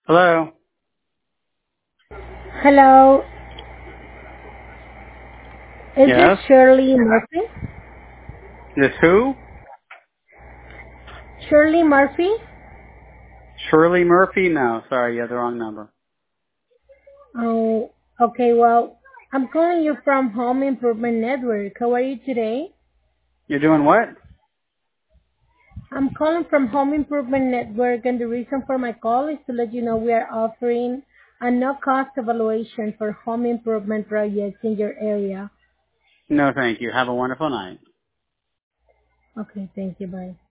Hello. Hello, is this Yes. Shirley Murphy? This who? Shirley Murphy? Shirley Murphy? No, sorry, you have the wrong number. Oh, okay, well, I'm calling you from Home Improvement Network. How are you today? You're doing what? I'm calling from Home Improvement Network, and the reason for my call is to let you know we are offering a no-cost evaluation for home improvement projects in your area. No, thank you. Have a wonderful night. Okay, thank you, bye.